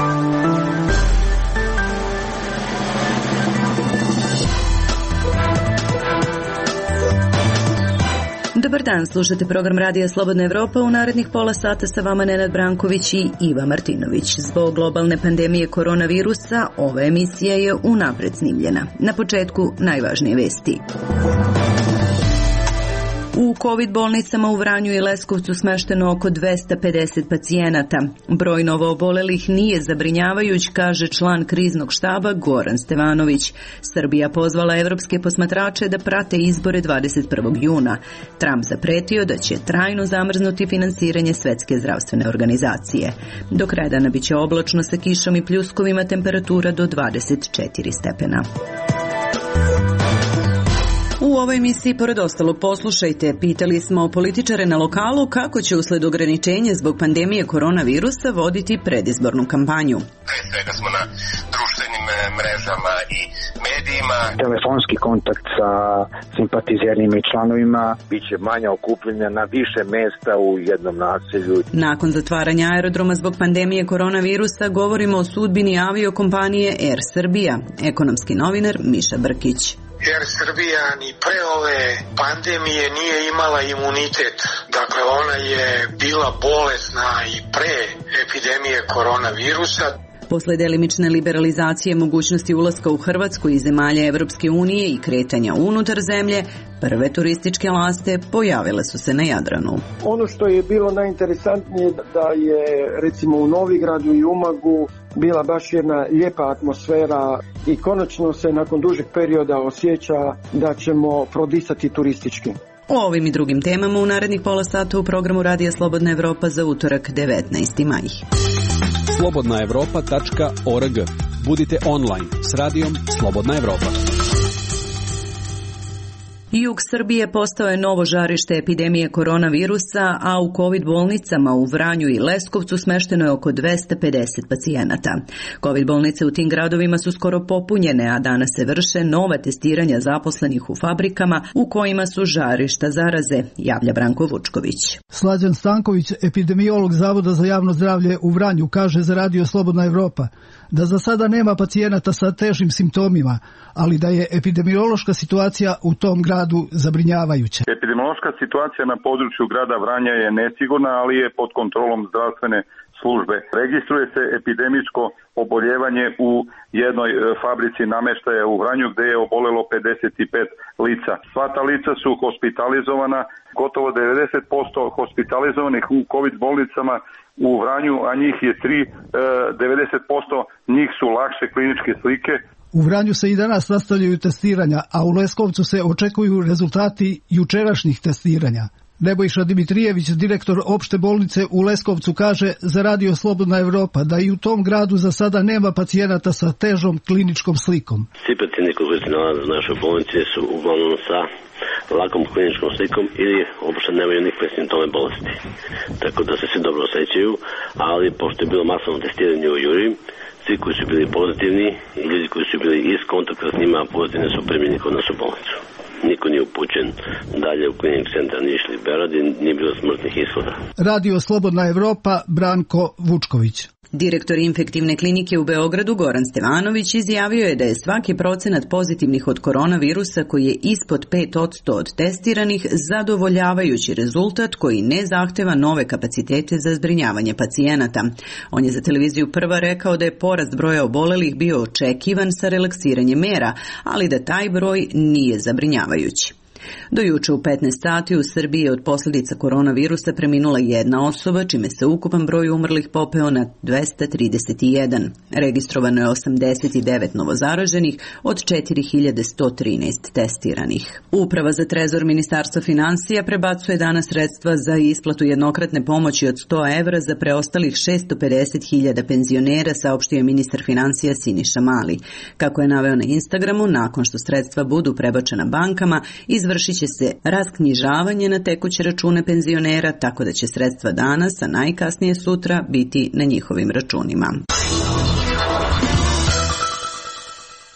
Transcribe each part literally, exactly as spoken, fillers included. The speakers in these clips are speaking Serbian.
Dobar dan, slušate program Radija Slobodna Evropa. U narednih pola sata sa vama Nenad Branković i Iva Martinović. Zbog globalne pandemije koronavirusa, ova emisija je unapred snimljena. Na početku najvažnije vesti. U COVID bolnicama u Vranju i Leskovcu smešteno oko dvesta pedeset pacijenata. Broj novoobolelih nije zabrinjavajuć, kaže član kriznog štaba Goran Stevanović. Srbija pozvala evropske posmatrače da prate izbore dvadeset prvog juna. Trump zapretio da će trajno zamrznuti finansiranje Svetske zdravstvene organizacije. Do kraja dana biće oblačno sa kišom i pljuskovima, temperatura do dvadeset četiri stepena. U ovoj emisiji, pored ostalog, poslušajte, pitali smo političare na lokalu kako će usled ograničenja zbog pandemije koronavirusa voditi predizbornu kampanju. Pre svega smo na društvenim mrežama i medijima. Telefonski kontakt sa simpatizerima i članovima. Biće manja okupljenja na više mesta u jednom naselju. Nakon zatvaranja aerodroma zbog pandemije koronavirusa govorimo o sudbini aviokompanije Air Srbija. Ekonomski novinar Miša Brkić. Air Srbija ni pre ove pandemije nije imala imunitet. Dakle, ona je bila bolesna i pre epidemije koronavirusa. Posle delimične liberalizacije mogućnosti ulaska u Hrvatsku i zemalja Evropske unije i kretanja unutar zemlje, prve turističke laste pojavile su se na Jadranu. Ono što je bilo najinteresantnije da je recimo u Novigradu i Umagu bila baš jedna lijepa atmosfera i konačno se nakon dužeg perioda osjeća da ćemo prodisati turistički. O ovim i drugim temama u narednih pola sata u programu Radija Slobodna Evropa za utorak devetnaesti maj. slobodna evropa tačka org. Budite online s radijom Slobodna Evropa. Jug Srbije postao je novo žarište epidemije koronavirusa, a u COVID bolnicama u Vranju i Leskovcu smešteno je oko dvesta pedeset pacijenata. COVID bolnice u tim gradovima su skoro popunjene, a danas se vrše nova testiranja zaposlenih u fabrikama u kojima su žarišta zaraze, javlja Branko Vučković. Slađan Stanković, epidemiolog Zavoda za javno zdravlje u Vranju, kaže za Radio Slobodna Evropa da za sada nema pacijenata sa težim simptomima, ali da je epidemiološka situacija u tom gradu zabrinjavajuća. Epidemiološka situacija na području grada Vranja je nesigurna, ali je pod kontrolom zdravstvene službe. Registruje se epidemijsko oboljevanje u jednoj fabrici namještaja u Vranju gdje je obolelo pedeset pet lica. Sva ta lica su hospitalizovana, gotovo devedeset posto hospitalizovanih u COVID bolnicama u Vranju, a njih je tri, devedeset posto njih su lakše kliničke slike. U Vranju se i danas nastavljaju testiranja, a u Leskovcu se očekuju rezultati jučerašnjih testiranja. Nebojša Dimitrijević, direktor opšte bolnice u Leskovcu, kaže za Radio Slobodna Evropa da i u tom gradu za sada nema pacijenata sa težom kliničkom slikom. Svi pacijenti koji se nalaze u našoj bolnici su uglavnom sa lakom kliničkom slikom ili uopšte nemaju nikakve simptome bolesti. Tako da se svi dobro osjećaju, ali pošto je bilo masovno testiranje u Juri, svi koji su bili pozitivni i ljudi koji su bili iz kontakta s njima pozitivni su primljeni kod nas u bolnicu. Niko nije upućen dalje u klinik centar Niš ili Beograd i nije bilo smrtnih ishoda. Radio Slobodna Evropa, Branko Vučković. Direktor infektivne klinike u Beogradu Goran Stevanović izjavio je da je svaki procenat pozitivnih od koronavirusa koji je ispod pet posto od testiranih zadovoljavajući rezultat koji ne zahteva nove kapacitete za zbrinjavanje pacijenata. On je za televiziju Prva rekao da je porast broja obolelih bio očekivan sa relaksiranjem mera, ali da taj broj nije zabrinjavajući. Do juče u petnaest sati u Srbiji je od posljedica koronavirusa preminula jedna osoba, čime se ukupan broj umrlih popeo na dvesta trideset jedan. Registrovano je osamdeset devet novozaraženih od četiri hiljade sto trinaest testiranih. Uprava za trezor Ministarstva finansija prebacuje danas sredstva za isplatu jednokratne pomoći od sto evra za preostalih šesto pedeset hiljada penzionera, saopštio je ministar finansija Siniša Mali. Kako je naveo na Instagramu, nakon što sredstva budu prebačena bankama, izvršit će se rasknjižavanje na tekuće račune penzionera, tako da će sredstva danas, a najkasnije sutra, biti na njihovim računima.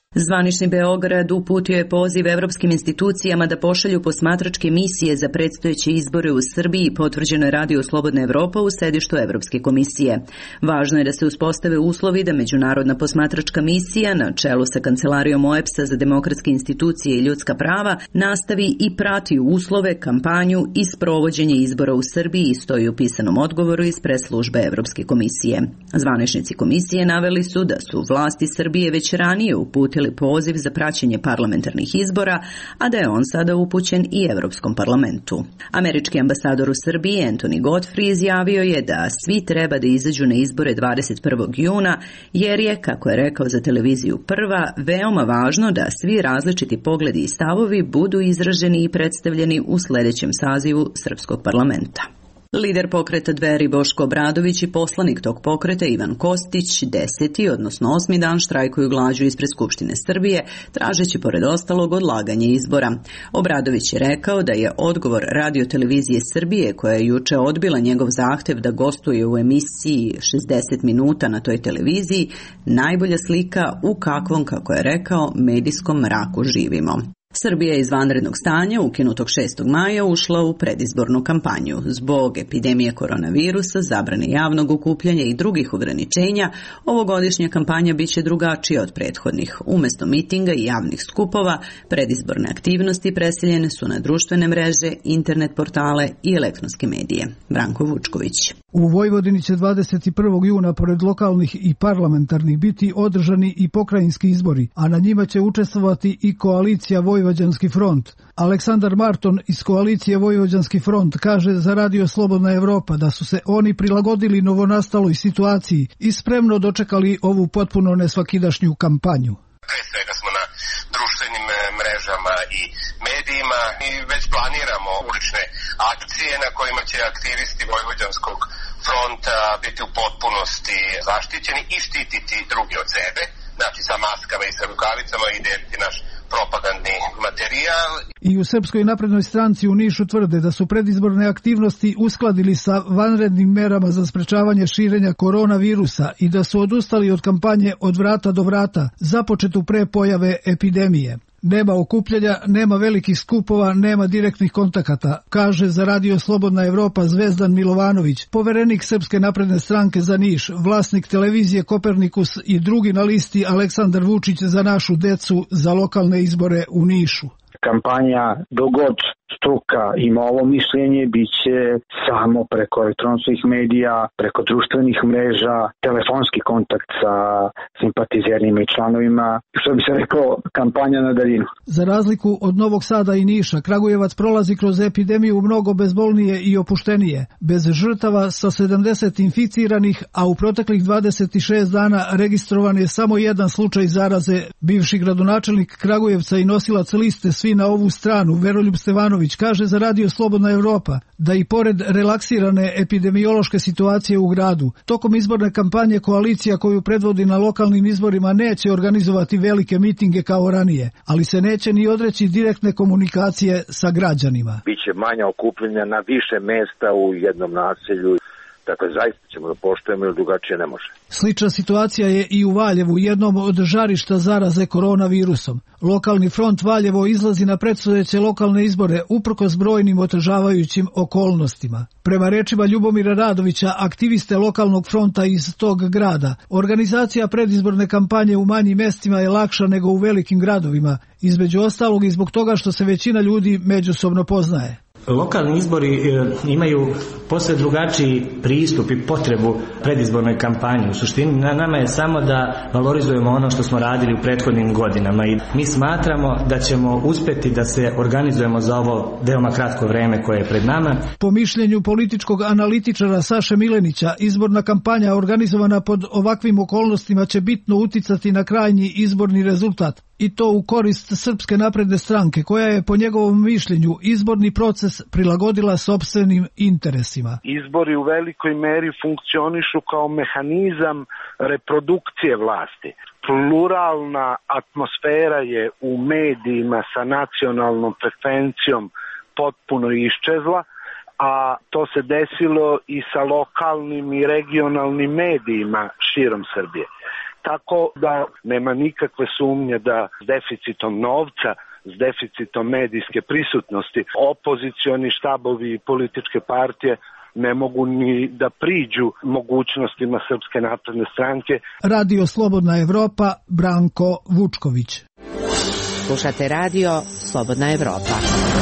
Zvanični Beograd uputio je poziv evropskim institucijama da pošalju posmatračke misije za predstojeće izbore u Srbiji, potvrđeno je Radio Slobodna Evropa u sedištu Evropske komisije. Važno je da se uspostave uslovi da međunarodna posmatračka misija na čelu sa Kancelarijom O E B S-a za demokratske institucije i ljudska prava nastavi i prati uslove, kampanju i sprovođenje izbora u Srbiji, stoji u pisanom odgovoru iz pres službe Evropske komisije. Zvaničnici komisije naveli su da su vlasti Srbije već ranije uputili poziv za praćenje parlamentarnih izbora, a da je on sada upućen i Evropskom parlamentu. Američki ambasador u Srbiji Anthony Godfrey izjavio je da svi treba da izađu na izbore dvadeset prvog juna, jer je, kako je rekao za televiziju Prva, veoma važno da svi različiti pogledi i stavovi budu izraženi i predstavljeni u sledećem sazivu Srpskog parlamenta. Lider pokreta Dveri Boško Obradović i poslanik tog pokreta Ivan Kostić deseti, odnosno osmi dan štrajkuju glađu ispred Skupštine Srbije, tražeći pored ostalog odlaganje izbora. Obradović je rekao da je odgovor Radio-televizije Srbije, koja je juče odbila njegov zahtev da gostuje u emisiji šezdeset minuta na toj televiziji, najbolja slika u kakvom, kako je rekao, medijskom mraku živimo. Srbija je iz vanrednog stanja, ukinutog šestog maja, ušla u predizbornu kampanju. Zbog epidemije koronavirusa, zabrane javnog okupljanja i drugih ograničenja, ovogodišnja kampanja biće drugačija od prethodnih. Umesto mitinga i javnih skupova, predizborne aktivnosti preseljene su na društvene mreže, internet portale i elektronske medije. Branko Vučković. U Vojvodini će dvadeset prvog juna pored lokalnih i parlamentarnih biti održani i pokrajinski izbori, a na njima će učestvovati i koalicija Vojvođanski front. Aleksandar Marton iz koalicije Vojvođanski front kaže za Radio Slobodna Evropa da su se oni prilagodili novonastaloj situaciji i spremno dočekali ovu potpuno nesvakidašnju kampanju. Pre svega smo na društvenim mrežama i medijima i već planiramo ulične akcije na kojima će aktivisti Vojvođanskog fronta biti u potpunosti zaštićeni i štititi drugi od sebe, znači sa maskama i sa rukavicama i deliti naš propagandni materijal. I u Srpskoj naprednoj stranci u Nišu tvrde da su predizborne aktivnosti uskladili sa vanrednim merama za sprečavanje širenja koronavirusa i da su odustali od kampanje od vrata do vrata, započetu pre pojave epidemije. Nema okupljanja, nema velikih skupova, nema direktnih kontakata, kaže za Radio Slobodna Evropa Zvezdan Milovanović, poverenik Srpske napredne stranke za Niš, vlasnik televizije Kopernikus i drugi na listi Aleksandar Vučić za našu decu za lokalne izbore u Nišu. Kampanja dogod struka ima ovo mišljenje biće samo preko elektronskih medija, preko društvenih mreža, telefonski kontakt sa simpatizerima i članovima, što bi se rekao kampanja na daljinu. Za razliku od Novog Sada i Niša, Kragujevac prolazi kroz epidemiju mnogo bezbolnije i opuštenije, bez žrtava sa sedamdeset inficiranih, a u proteklih dvadeset šest dana registrovan je samo jedan slučaj zaraze. Bivši gradonačelnik Kragujevca i nosilac liste Svi na ovu stranu, Veroljub Stevanović, kaže za Radio Slobodna Evropa da i pored relaksirane epidemiološke situacije u gradu, tokom izborne kampanje koalicija koju predvodi na lokalnim izborima neće organizovati velike mitinge kao ranije, ali se neće ni odreći direktne komunikacije sa građanima. Biće manja okupljenja na više mesta u jednom naselju. Dakle, zaista ćemo da poštujemo jer drugačije ne može. Slična situacija je i u Valjevu, jednom od žarišta zaraze koronavirusom. Lokalni front Valjevo izlazi na predstojeće lokalne izbore uprkos brojnim otežavajućim okolnostima. Prema rečima Ljubomira Radovića, aktiviste lokalnog fronta iz tog grada, organizacija predizborne kampanje u manjim mestima je lakša nego u velikim gradovima, između ostalog i zbog toga što se većina ljudi međusobno poznaje. Lokalni izbori imaju posve drugačiji pristup i potrebu predizbornoj kampanji. U suštini na nama je samo da valorizujemo ono što smo radili u prethodnim godinama i mi smatramo da ćemo uspjeti da se organizujemo za ovo veoma kratko vreme koje je pred nama. Po mišljenju političkog analitičara Saše Milenića, izborna kampanja organizovana pod ovakvim okolnostima će bitno uticati na krajnji izborni rezultat. I to u korist Srpske napredne stranke, koja je po njegovom mišljenju izborni proces prilagodila sopstvenim interesima. Izbori u velikoj meri funkcionišu kao mehanizam reprodukcije vlasti. Pluralna atmosfera je u medijima sa nacionalnom frekvencijom potpuno iščezla, a to se desilo i sa lokalnim i regionalnim medijima širom Srbije. Tako da nema nikakve sumnje da s deficitom novca, s deficitom medijske prisutnosti, opozicioni štabovi i političke partije ne mogu ni da priđu mogućnostima Srpske napredne stranke. Radio Slobodna Evropa, Branko Vučković. Slušate radio Slobodna Evropa.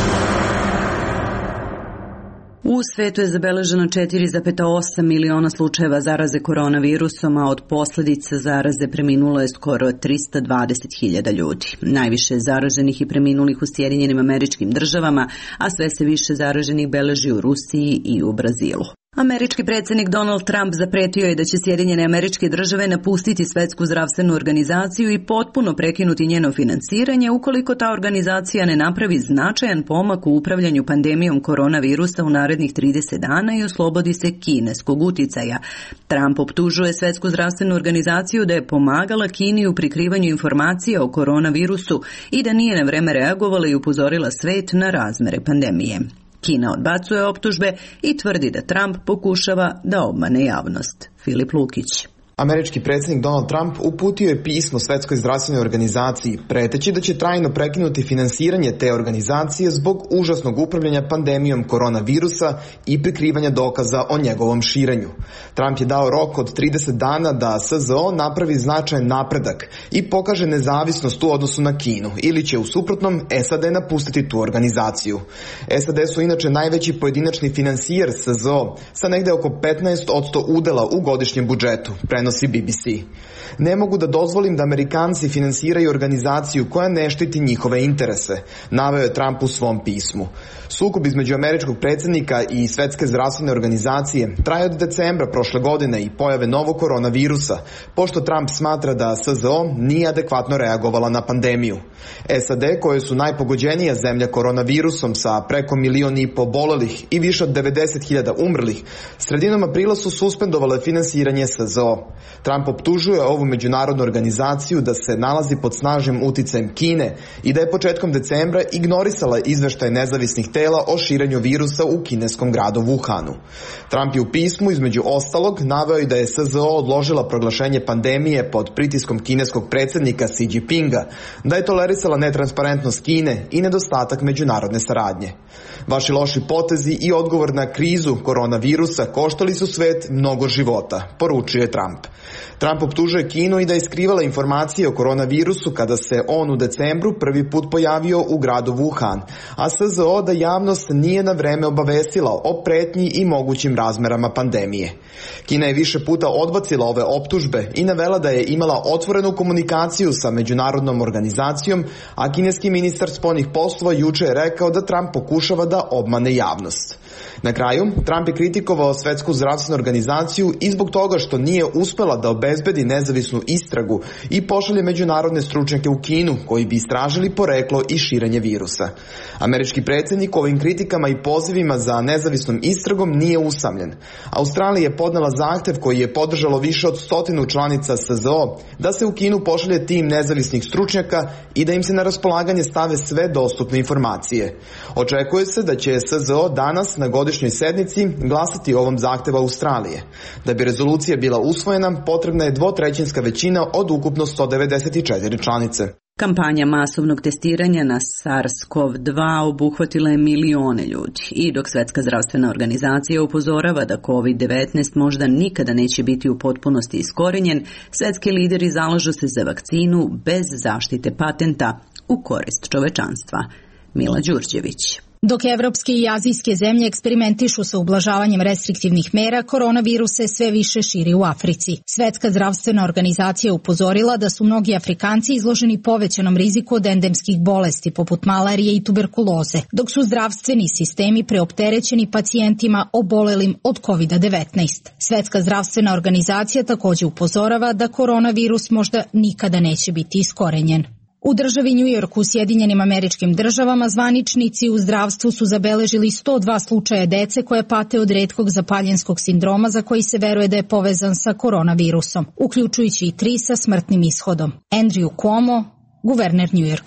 U svetu je zabeleženo četiri zarez osam miliona slučajeva zaraze koronavirusom, a od posljedica zaraze preminulo je skoro tristo dvadeset hiljada ljudi. Najviše zaraženih i preminulih u Sjedinjenim Američkim Državama, a sve se više zaraženih beleži u Rusiji i u Brazilu. Američki predsjednik Donald Trump zapretio je da će Sjedinjene Američke Države napustiti Svetsku zdravstvenu organizaciju i potpuno prekinuti njeno finansiranje ukoliko ta organizacija ne napravi značajan pomak u upravljanju pandemijom koronavirusa u narednih trideset dana i oslobodi se kineskog uticaja. Trump optužuje Svetsku zdravstvenu organizaciju da je pomagala Kini u prikrivanju informacija o koronavirusu i da nije na vreme reagovala i upozorila svet na razmere pandemije. Kina odbacuje optužbe i tvrdi da Trump pokušava da obmane javnost. Filip Lukić. Američki predsjednik Donald Trump uputio je pismo Svetskoj zdravstvenoj organizaciji, preteći da će trajno prekinuti finansiranje te organizacije zbog užasnog upravljanja pandemijom koronavirusa i prikrivanja dokaza o njegovom širenju. Trump je dao rok od trideset dana da S Z O napravi značajan napredak i pokaže nezavisnost u odnosu na Kinu, ili će u suprotnom S A D napustiti tu organizaciju. S A D su inače najveći pojedinačni finansijer S Z O sa negde oko petnaest posto udela u godišnjem budžetu, prenosi B B C. Ne mogu da dozvolim da Amerikanci finansiraju organizaciju koja ne štiti njihove interese, naveo je Trump u svom pismu. Sukob između američkog predsjednika i Svetske zdravstvene organizacije traje od decembra prošle godine i pojave novog koronavirusa, pošto Trump smatra da S Z O nije adekvatno reagovala na pandemiju. S A D, koje su najpogođenija zemlja koronavirusom sa preko milion i po obolelih i više od devedeset hiljada umrlih, sredinom aprila su suspendovale finansiranje S Z O. Trump optužuje ovu međunarodnu organizaciju da se nalazi pod snažnim uticajem Kine i da je početkom decembra ignorisala izveštaje nezavisnih tela o širenju virusa u kineskom gradu Wuhanu. Trump je u pismu između ostalog naveo i da je S Z O odložila proglašenje pandemije pod pritiskom kineskog predsjednika Xi Jinpinga, da je tolerisala netransparentnost Kine i nedostatak međunarodne saradnje. Vaši loši potezi i odgovor na krizu koronavirusa koštali su svet mnogo života, poručuje Trump. Trump optužuje Kinu i da je skrivala informacije o koronavirusu kada se on u decembru prvi put pojavio u gradu Wuhan, a S Z O da javnost nije na vreme obavestila o pretnji i mogućim razmerama pandemije. Kina je više puta odbacila ove optužbe i navela da je imala otvorenu komunikaciju sa međunarodnom organizacijom, a kineski ministar spoljnih poslova juče je rekao da Trump pokušava da obmane javnost. Na kraju, Trump je kritikovao Svetsku zdravstvenu organizaciju i zbog toga što nije uspela da obezbedi nezavisnu istragu i pošalje međunarodne stručnjake u Kinu koji bi istražili poreklo i širenje virusa. Američki predsjednik ovim kritikama i pozivima za nezavisnom istragom nije usamljen. Australija je podnela zahtev koji je podržalo više od stotinu članica S Z O da se u Kinu pošalje tim nezavisnih stručnjaka i da im se na raspolaganje stave sve dostupne informacije. Očekuje se da će S Z O danas na godišnjoj sednici glasati o ovom zahtevu Australije. Da bi rezolucija bila usvojena, potrebna je dvotrećinska većina od ukupno sto devedeset četiri članice. Kampanja masovnog testiranja na SARS-C o V dva obuhvatila je milione ljudi i dok Svetska zdravstvena organizacija upozorava da kovid devetnaest možda nikada neće biti u potpunosti iskorenjen, svetski lideri zalažu se za vakcinu bez zaštite patenta u korist čovečanstva. Mila Đurđević. Dok evropske i azijske zemlje eksperimentišu sa ublažavanjem restriktivnih mera, koronavirus se sve više širi u Africi. Svetska zdravstvena organizacija upozorila da su mnogi Afrikanci izloženi povećanom riziku od endemskih bolesti poput malarije i tuberkuloze, dok su zdravstveni sistemi preopterećeni pacijentima obolelim od kovid devetnaest. Svetska zdravstvena organizacija također upozorava da koronavirus možda nikada neće biti iskorenjen. U državi New York u Sjedinjenim Američkim Državama zvaničnici u zdravstvu su zabeležili sto dva slučaja dece koje pate od retkog zapaljenskog sindroma za koji se veruje da je povezan sa koronavirusom, uključujući i tri sa smrtnim ishodom. Andrew Cuomo, guverner New Yorka.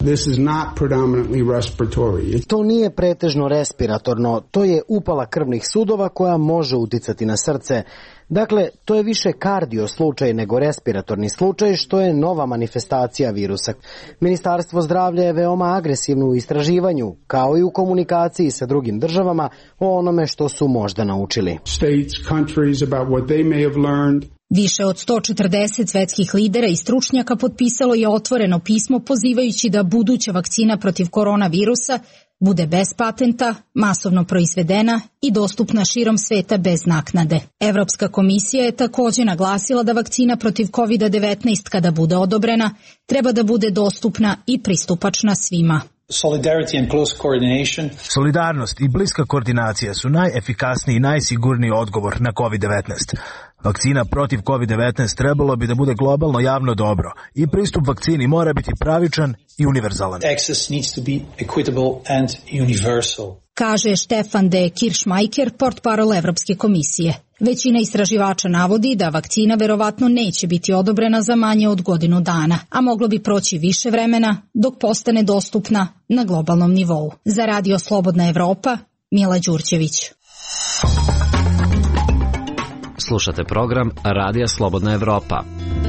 This is not predominantly respiratory. To nije pretežno respiratorno, to je upala krvnih sudova koja može uticati na srce. Dakle, to je više kardio slučaj nego respiratorni slučaj, što je nova manifestacija virusa. Ministarstvo zdravlja je veoma agresivno u istraživanju, kao i u komunikaciji sa drugim državama o onome što su možda naučili. States, countries, about what they may have learned. Više od sto četrdeset svetskih lidera i stručnjaka potpisalo je otvoreno pismo pozivajući da buduća vakcina protiv koronavirusa bude bez patenta, masovno proizvedena i dostupna širom sveta bez naknade. Evropska komisija je također naglasila da vakcina protiv kovid devetnaest kada bude odobrena treba da bude dostupna i pristupačna svima. Solidarnost i bliska koordinacija su najefikasniji i najsigurniji odgovor na kovid devetnaest. Vakcina protiv kovid devetnaest trebalo bi da bude globalno javno dobro i pristup vakcini mora biti pravičan i univerzalan. Access needs to be equitable and universal. Kaže Stefan de Kirchmeiker, portparol Evropske komisije. Većina istraživača navodi da vakcina verovatno neće biti odobrena za manje od godinu dana, a moglo bi proći više vremena dok postane dostupna na globalnom nivou. Za Radio Slobodna Evropa, Mila Đurđević. Slušate program Radija Slobodna Evropa.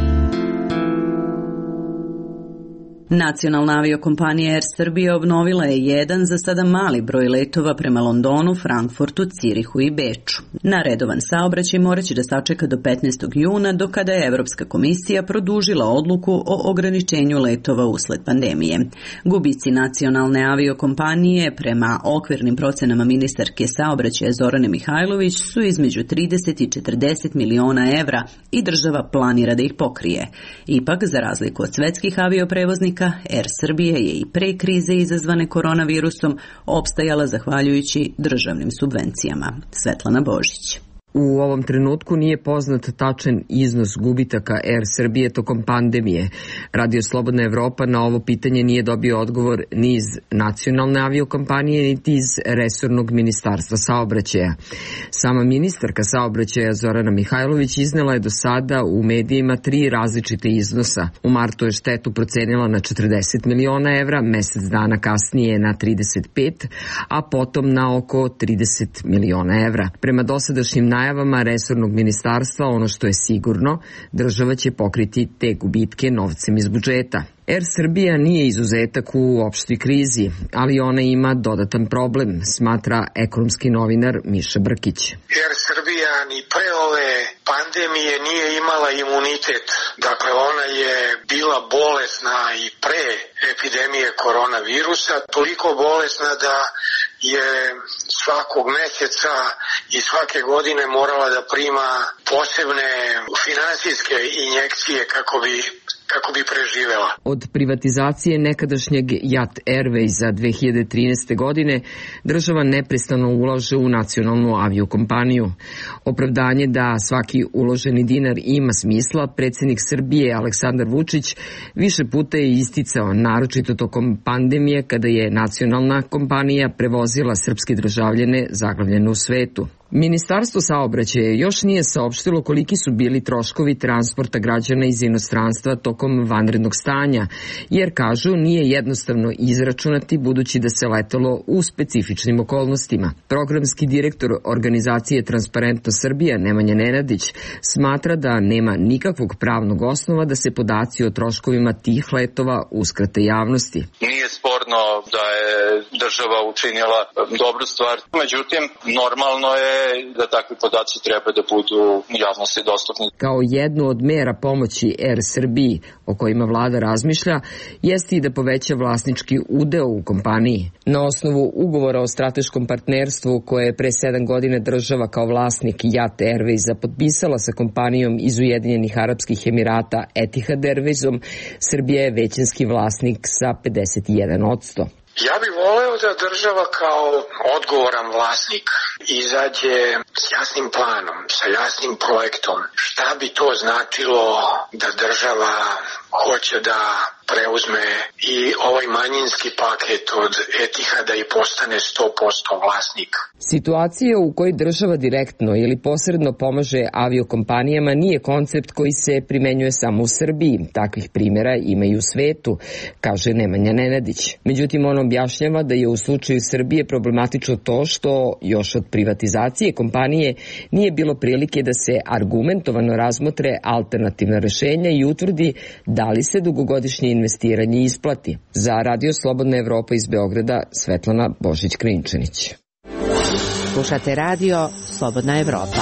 Nacionalna aviokompanija Air Srbija obnovila je jedan za sada mali broj letova prema Londonu, Frankfurtu, Cirihu i Beču. Na redovan saobraćaj moraće da sačeka do petnaestog juna, do kada je Evropska komisija produžila odluku o ograničenju letova usled pandemije. Gubici nacionalne aviokompanije prema okvirnim procenama ministarke saobraćaja Zorane Mihajlović su između trideset i četrdeset miliona evra i država planira da ih pokrije. Ipak, za razliku od svetskih avioprevoznika, Air Srbija je i pre krize izazvane koronavirusom opstajala zahvaljujući državnim subvencijama. Svetlana Božić. U ovom trenutku nije poznat tačan iznos gubitaka Air Srbije tokom pandemije. Radio Slobodna Evropa na ovo pitanje nije dobio odgovor ni iz nacionalne aviokompanije, niti iz resornog ministarstva saobraćaja. Sama ministarka saobraćaja Zorana Mihajlović iznela je do sada u medijima tri različite iznosa. U martu je štetu procenila na četrdeset miliona evra, mesec dana kasnije na trideset pet, a potom na oko trideset miliona evra. Prema dosadašnjim najavama resornog ministarstva, ono što je sigurno, država će pokriti te gubitke novcem iz budžeta. Air Srbija nije izuzetak u opštoj krizi, ali ona ima dodatan problem, smatra ekonomski novinar Miša Brkić. Air Srbija ni pre ove pandemije nije imala imunitet. Dakle, ona je bila bolesna i pre epidemije koronavirusa, toliko bolesna da je svakog meseca i svake godine morala da prima posebne finansijske injekcije kako bi kako bi preživela. Od privatizacije nekadašnjeg Jat Airwaysa dve hiljade trinaeste. godine država neprestano ulaže u nacionalnu aviokompaniju. Opravdanje da svaki uloženi dinar ima smisla, predsjednik Srbije Aleksandar Vučić više puta je isticao, naročito tokom pandemije kada je nacionalna kompanija prevozila srpske državljane zaglavljene u svetu. Ministarstvo saobraćaja još nije saopštilo koliki su bili troškovi transporta građana iz inostranstva tokom vanrednog stanja, jer kažu nije jednostavno izračunati budući da se letelo u specifičnim okolnostima. Programski direktor organizacije Transparentno Srbija Nemanja Nenadić smatra da nema nikakvog pravnog osnova da se podaci o troškovima tih letova uskrate javnosti. Nije sporno da je država učinila dobru stvar, međutim normalno je da takvi podaci treba da budu javnosti dostupni. Kao jednu od mera pomoći Air Srbiji o kojima vlada razmišlja, jeste i da poveća vlasnički udeo u kompaniji. Na osnovu ugovora o strateškom partnerstvu koje je pre sedam godina država kao vlasnik Jat Airwaysa potpisala sa kompanijom iz Ujedinjenih Arapskih Emirata Etihad Airwaysom, Srbija je većinski vlasnik sa pedeset jedan posto. Ja bih voleo da država kao odgovoran vlasnik izađe s jasnim planom, sa jasnim projektom, šta bi to značilo da država hoće da preuzme i ovaj manjinski paket od Etihada i postane sto posto vlasnik. Situacija u kojoj država direktno ili posredno pomaže aviokompanijama nije koncept koji se primenjuje samo u Srbiji. Takvih primjera ima i u svetu, kaže Nemanja Nenadić. Međutim, on objašnjava da je u slučaju Srbije problematično to što još od privatizacije kompanije nije bilo prilike da se argumentovano razmotre alternativna rešenja i utvrdi da li se dugogodišnje investiranje isplati. Za Radio Slobodna Evropa iz Beograda, Svetlana Božić-Krinčanić. Slušate Radio Slobodna Evropa.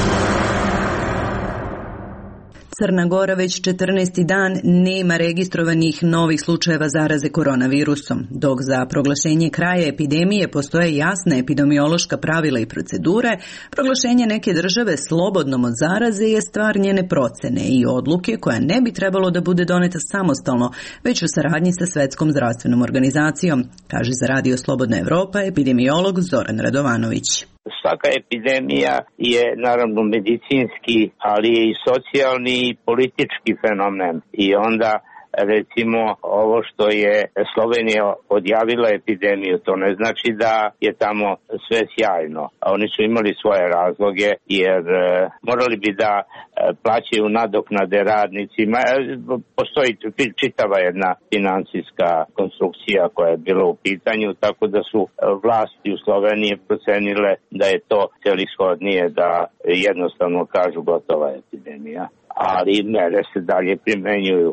Crna Gora već četrnaesti dan nema registrovanih novih slučajeva zaraze koronavirusom, dok za proglašenje kraja epidemije postoje jasna epidemiološka pravila i procedure, proglašenje neke države slobodnom od zaraze je stvar njene procene i odluke koja ne bi trebalo da bude doneta samostalno, već u saradnji sa Svetskom zdravstvenom organizacijom, kaže za Radio Slobodna Evropa epidemiolog Zoran Radovanović. Svaka epidemija je naravno medicinski, ali je i socijalni i politički fenomen. I onda recimo ovo što je Slovenija odjavila epidemiju, to ne znači da je tamo sve sjajno. A oni su imali svoje razloge jer e, morali bi da e, plaćaju nadoknade radnicima. E, postoji čitava jedna financijska konstrukcija koja je bila u pitanju, tako da su vlasti u Sloveniji procenile da je to celishodnije da jednostavno kažu gotova epidemija. Ali mere se dalje primenjuju.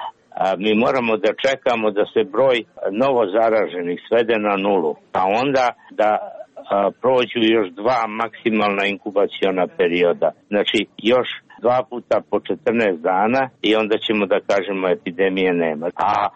Mi moramo da čekamo da se broj novo zaraženih svede na nulu, a onda da a, prođu još dva maksimalna inkubaciona perioda. Znači još dva puta po četrnaest dana i onda ćemo da kažemo epidemije nema. A uh,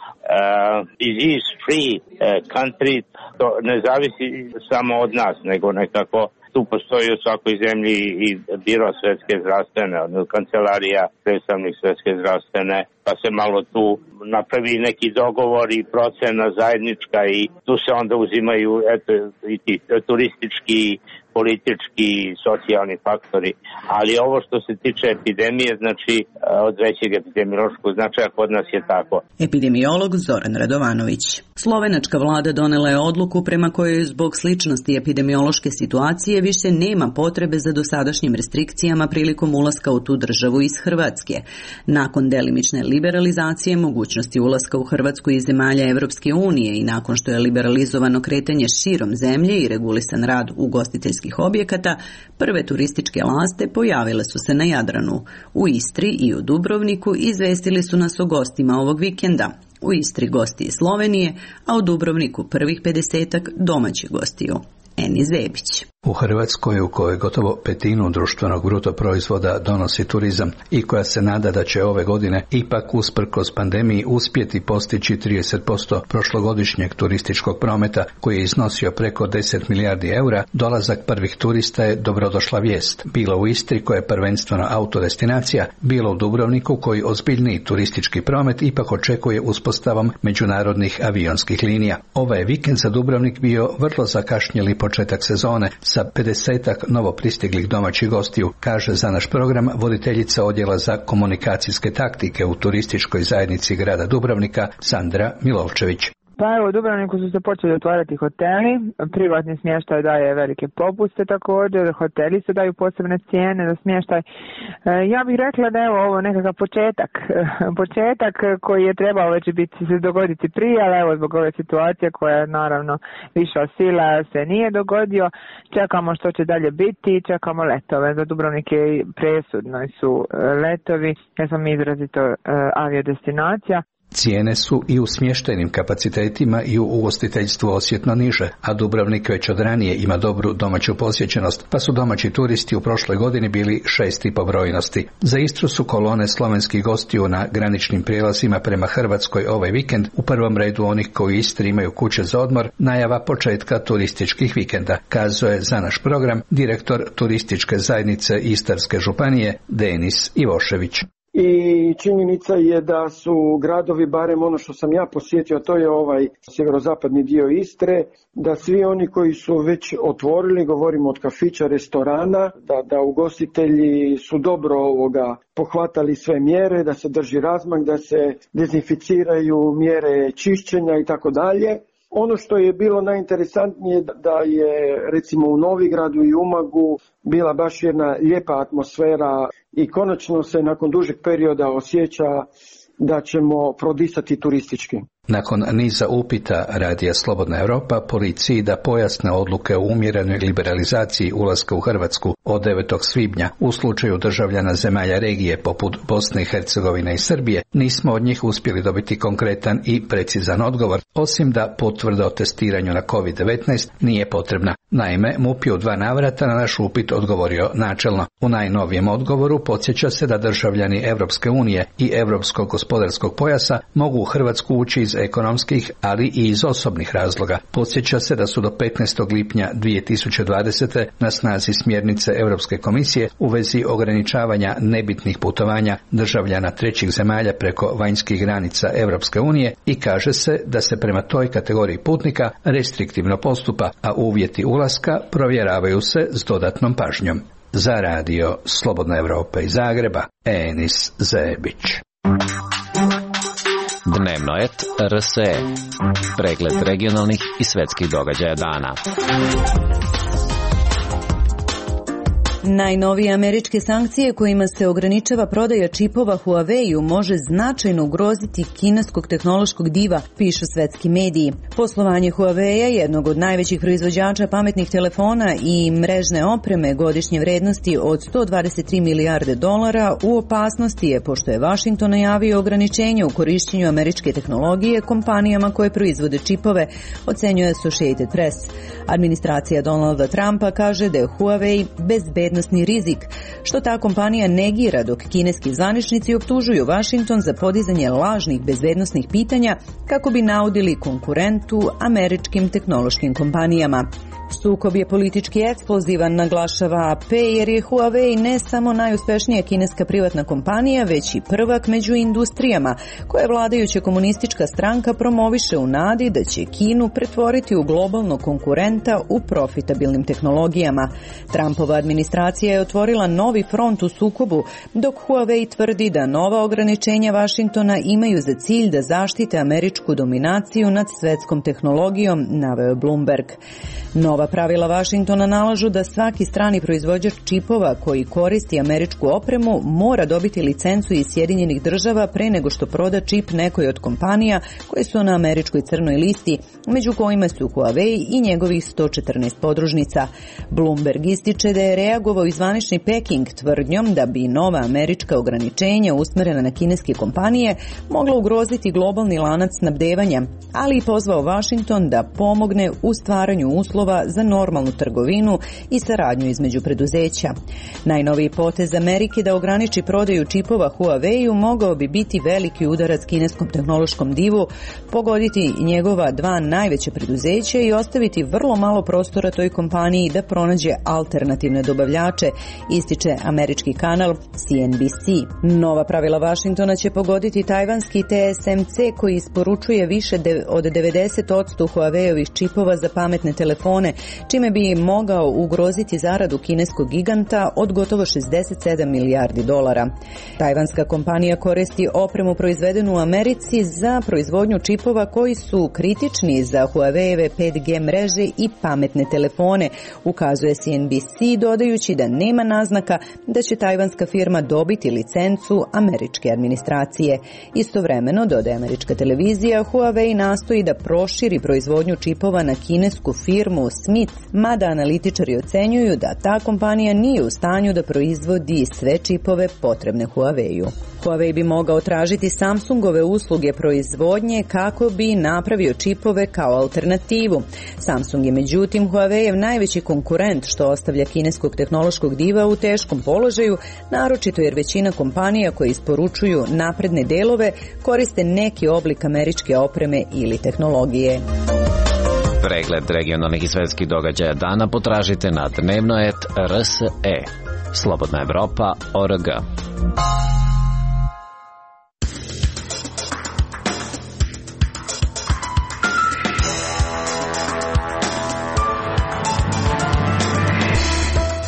disease free uh, country to ne zavisi samo od nas, nego nekako tu postoji u svakoj zemlji i biro Svetske zdravstvene, kancelarija predstavnik Svetske zdravstvene, pa se malo tu napravi neki dogovor i procena zajednička i tu se onda uzimaju eto, i ti turistički, politički i socijalni faktori. Ali ovo što se tiče epidemije, znači od većeg epidemiološkog značaja, kod nas je tako. Epidemiolog Zoran Radovanović. Slovenačka vlada donela je odluku prema kojoj zbog sličnosti epidemiološke situacije više nema potrebe za dosadašnjim restrikcijama prilikom ulaska u tu državu iz Hrvatske. Nakon delimične liberalizacije mogućnosti ulaska u Hrvatsku iz zemalja Evropske unije i nakon što je liberalizovano kretanje širom zemlje i regulisan rad ugostiteljskih objekata, prve turističke laste pojavile su se na Jadranu. U Istri i u Dubrovniku izvestili su nas o gostima ovog vikenda. U Istri gosti iz Slovenije, a u Dubrovniku prvih pedesetak domaćih gostiju. Eni Zebić. U Hrvatskoj, u kojoj gotovo petinu društvenog bruto proizvoda donosi turizam i koja se nada da će ove godine ipak usprkos pandemiji uspjeti postići trideset posto prošlogodišnjeg turističkog prometa koji je iznosio preko deset milijardi eura, dolazak prvih turista je dobrodošla vijest. Bilo u Istri koja je prvenstveno autodestinacija, bilo u Dubrovniku koji ozbiljniji turistički promet ipak očekuje uspostavom međunarodnih avionskih linija. Ovaj je vikend za Dubrovnik bio vrlo zakašnjeli početak sezone sa pedesetak novo pristiglih domaćih gostiju, kaže za naš program voditeljica odjela za komunikacijske taktike u turističkoj zajednici grada Dubrovnika Sandra Milovčević. Pa evo, u Dubrovniku su se počeli otvarati hoteli, privatni smještaj daje velike popuste također, hoteli se daju posebne cijene za smještaj. E, ja bih rekla da je ovo nekakav početak, početak koji je trebao već biti, se dogoditi prije, ali evo zbog ove situacije koja je naravno viša sila se nije dogodio, čekamo što će dalje biti, čekamo letove. Za Dubrovnik je presudno su letovi, jer smo mi izrazito e, aviodestinacija. Cijene su i u smještajnim kapacitetima i u ugostiteljstvu osjetno niže, a Dubrovnik već od ranije ima dobru domaću posjećenost, pa su domaći turisti u prošloj godini bili šesti po brojnosti. Za Istru su kolone slovenskih gostiju na graničnim prijelazima prema Hrvatskoj ovaj vikend, u prvom redu onih koji u Istri imaju kuće za odmor, najava početka turističkih vikenda, kazuje za naš program direktor turističke zajednice Istarske županije Denis Ivošević. i činjenica je da su gradovi, barem ono što sam ja posjetio, to je ovaj sjeverozapadni dio Istre, da svi oni koji su već otvorili, govorimo od kafića, restorana, da, da ugostitelji su dobro ovoga pohvatali sve mjere, da se drži razmak, da se dezinficiraju mjere čišćenja i tako dalje. Ono što je bilo najinteresantnije da je recimo u Novigradu i Umagu bila baš jedna lijepa atmosfera i konačno se nakon dužeg perioda osjeća da ćemo prodisati turistički. Nakon niza upita Radija Slobodna Europa policiji da pojasne odluke o umjerenoj liberalizaciji ulaska u Hrvatsku od devetog svibnja u slučaju državljana zemalja regije poput Bosne i Hercegovine i Srbije, nismo od njih uspjeli dobiti konkretan i precizan odgovor, osim da potvrda o testiranju na kovid devetnaest nije potrebna. Naime, MUP je u dva navrata na naš upit odgovorio načelno. U najnovijem odgovoru podsjeća se da državljani Europske unije i Europskog gospodarskog pojasa mogu u Hrvatsku ući iz ekonomskih, ali i iz osobnih razloga. Podsjeća se da su do petnaestog lipnja dvije tisuće dvadesete na snazi smjernice Europske komisije u vezi ograničavanja nebitnih putovanja državljana trećih zemalja preko vanjskih granica Europske unije i kaže se da se prema toj kategoriji putnika restriktivno postupa, a uvjeti ulaska provjeravaju se s dodatnom pažnjom. Za radio Slobodna Evropa iz Zagreba, Enis Zebić. Dnevno et R S E. Pregled regionalnih i svetskih događaja dana. Najnovije američke sankcije kojima se ograničava prodaja čipova Huawei-u može značajno ugroziti kineskog tehnološkog diva, pišu svetski mediji. Poslovanje Huawei-a, jednog od najvećih proizvođača pametnih telefona i mrežne opreme godišnje vrednosti od sto dvadeset tri milijarde dolara, u opasnosti je pošto je Washington najavio ograničenje u korišćenju američke tehnologije kompanijama koje proizvode čipove, ocenjuje Associated Press. Administracija Donalda Trumpa kaže da je Huawei bezbednosni rizik, što ta kompanija negira, dok kineski zvaničnici optužuju Washington za podizanje lažnih bezbednosnih pitanja kako bi naudili konkurentu američkim tehnološkim kompanijama. Sukob je politički eksplozivan, naglašava A P, jer je Huawei ne samo najuspešnija kineska privatna kompanija, već i prvak među industrijama, koje vladajuća komunistička stranka promoviše u nadi da će Kinu pretvoriti u globalnog konkurenta u profitabilnim tehnologijama. Trumpova administracija je otvorila novi front u sukobu, dok Huawei tvrdi da nova ograničenja Washingtona imaju za cilj da zaštite američku dominaciju nad svetskom tehnologijom, naveo je Bloomberg. Nova pravila Washingtona nalažu da svaki strani proizvođač čipova koji koristi američku opremu mora dobiti licencu iz Sjedinjenih država pre nego što proda čip nekoj od kompanija koje su na američkoj crnoj listi, među kojima su Huawei i njegovih sto četrnaest podružnica. Bloomberg ističe da je reagovao i zvanični Peking tvrdnjom da bi nova američka ograničenja usmerena na kineske kompanije mogla ugroziti globalni lanac snabdevanja, ali i pozvao Washington da pomogne u stvaranju uslova za normalnu trgovinu i saradnju između preduzeća. Najnoviji potez Amerike da ograniči prodaju čipova Huawei-u mogao bi biti veliki udarac kineskom tehnološkom divu, pogoditi njegova dva najveća preduzeća i ostaviti vrlo malo prostora toj kompaniji da pronađe alternativne dobavljače, ističe američki kanal C N B C. Nova pravila Washingtona će pogoditi tajvanski T S M C koji isporučuje više od devedeset posto Huawei-ovih čipova za pametne telefone, čime bi mogao ugroziti zaradu kineskog giganta od gotovo šezdeset sedam milijardi dolara. Tajvanska kompanija koristi opremu proizvedenu u Americi za proizvodnju čipova koji su kritični za Huawei-eve pet G mreže i pametne telefone, ukazuje C N B C, dodajući da nema naznaka da će tajvanska firma dobiti licencu američke administracije. Istovremeno, dodaje američka televizija, Huawei nastoji da proširi proizvodnju čipova na kinesku firmu Smith, mada analitičari ocenjuju da ta kompanija nije u stanju da proizvodi sve čipove potrebne Huawei-u. Huawei bi mogao tražiti Samsungove usluge proizvodnje kako bi napravio čipove kao alternativu. Samsung je međutim Huawei-ev najveći konkurent, što ostavlja kineskog tehnološkog diva u teškom položaju, naročito jer većina kompanija koje isporučuju napredne delove koriste neki oblik američke opreme ili tehnologije. Pregled regionalnih i svetskih događaja dana potražite na dnevno et R S E. Slobodna Evropa, O R G.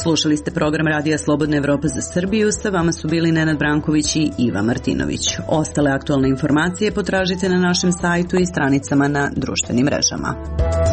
Slušali ste program Radija Slobodna Evropa za Srbiju, sa vama su bili Nenad Branković i Iva Martinović. Ostale aktualne informacije potražite na našem sajtu i stranicama na društvenim mrežama.